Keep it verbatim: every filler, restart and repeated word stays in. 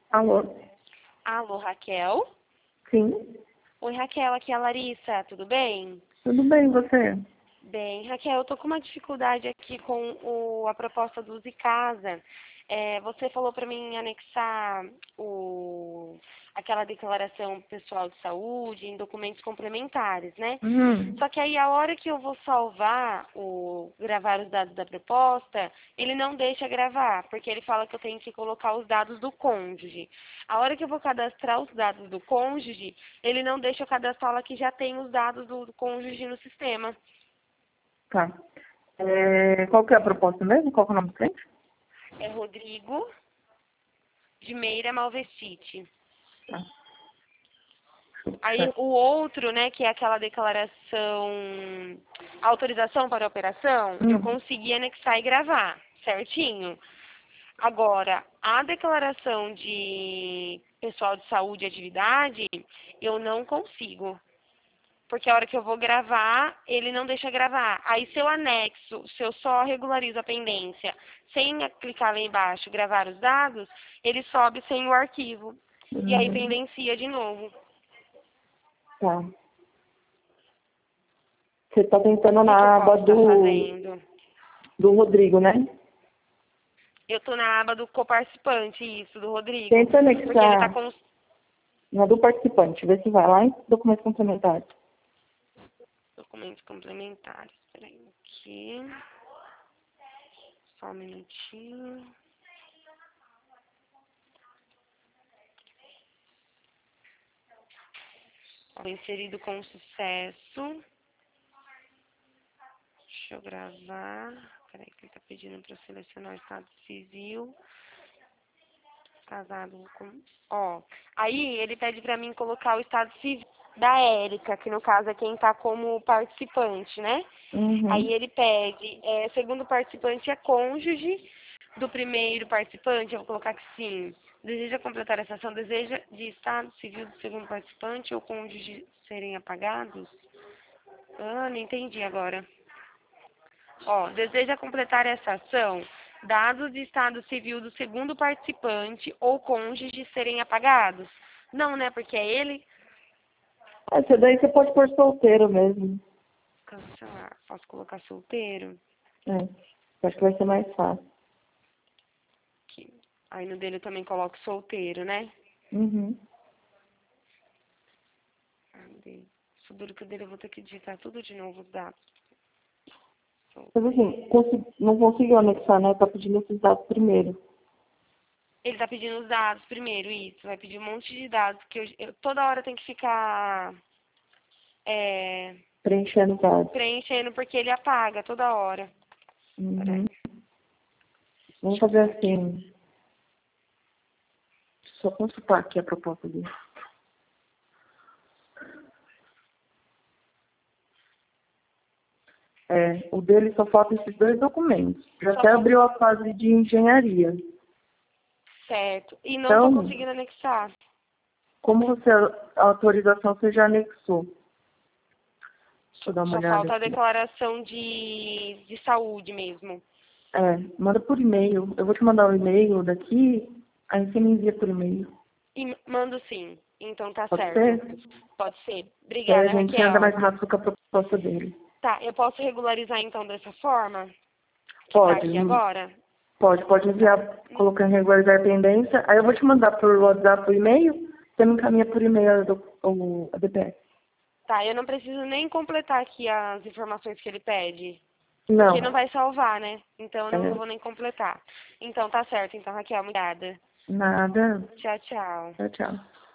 Alô? Alô, Raquel? Sim? Oi, Raquel, aqui é a Larissa, tudo bem? Tudo bem, e você? Bem, Raquel, eu tô com uma dificuldade aqui com o, a proposta do Use Casa. É, você falou para mim anexar o, aquela declaração pessoal de saúde em documentos complementares, né? Uhum. Só que aí a hora que eu vou salvar, o, gravar os dados da proposta, ele não deixa gravar, porque ele fala que eu tenho que colocar os dados do cônjuge. A hora que eu vou cadastrar os dados do cônjuge, ele não deixa eu cadastrar lá que já tem os dados do, do cônjuge no sistema. Tá. É, qual que é a proposta mesmo? Qual que é o nome do cliente? É Rodrigo de Meira Malvestite. Tá. Aí o outro, né, que é aquela declaração, autorização para a operação, eu Hum. consegui anexar e gravar, certinho. Agora, a declaração de pessoal de saúde e atividade, eu não consigo. Porque a hora que eu vou gravar, ele não deixa gravar. Aí se eu anexo, se eu só regularizo a pendência, sem clicar lá embaixo, gravar os dados, ele sobe sem o arquivo. E aí Uhum. pendencia de novo. Tá. Você tá tentando O que, que eu na aba posso estar do, fazendo? do Rodrigo, né? Eu tô na aba do coparticipante, isso, do Rodrigo. Tenta Porque ele tá anexar com... na do participante. Vê se vai lá em documentos complementares. Documentos complementares. Peraí, aqui. Só um minutinho. Ó, inserido com sucesso. Deixa eu gravar. Peraí, que ele tá pedindo pra eu selecionar o estado civil. Casado com... Ó, aí ele pede pra mim colocar o estado civil da Érica, que no caso é quem tá como participante, né? Aí Uhum. ele pede, é, segundo participante é cônjuge do primeiro participante, eu vou colocar que sim. Deseja completar essa ação, deseja de estado civil do segundo participante ou cônjuge serem apagados? Ah, não entendi agora. Ó, deseja completar essa ação, dados de estado civil do segundo participante ou cônjuge serem apagados? Não, né? Porque é ele. Essa daí você pode pôr solteiro mesmo. Cancelar. Posso colocar solteiro? É. Acho que vai ser mais fácil. Aqui. Aí no dele eu também coloco solteiro, né? Uhum. Cadê? Isso duro que o dele eu vou ter que digitar tudo de novo os dados. Mas assim, Solteiro. consegui- não conseguiu anexar, né? Tá pedindo esses dados primeiro. Ele tá pedindo os dados primeiro, isso. Vai pedir um monte de dados que eu, eu toda hora tem que ficar é, Preenchendo os dados. preenchendo porque ele apaga toda hora. Peraí, Uhum. Vamos deixa eu fazer ver aqui. assim. Só consultar aqui a proposta dele. É, o dele só falta esses dois documentos. Já Só até falta. abriu a fase de engenharia. Certo. E não tô Então, conseguindo anexar. como você, a autorização você já anexou. Deixa Só, eu dar uma só olhada falta a aqui. declaração de, de saúde mesmo. É, manda por e-mail. Eu vou te mandar o e-mail daqui, aí você me envia por e-mail. E mando sim. Então tá Pode certo. ser? Pode ser. Que aí a Obrigada, gente anda Raquel. mais rápido com a proposta dele. Tá, eu posso regularizar então dessa forma? Que tá Pode, aqui agora? pode, pode enviar, colocando regularizar a pendência. Aí eu vou te mandar por WhatsApp, por e-mail, você me encaminha por e-mail do, o, a D P S. Tá, eu não preciso nem completar aqui as informações que ele pede. Porque não Não, vai salvar, né? Então eu não é, vou nem completar. Então tá certo, então, Raquel, obrigada. nada. Tchau, tchau. Tchau, tchau.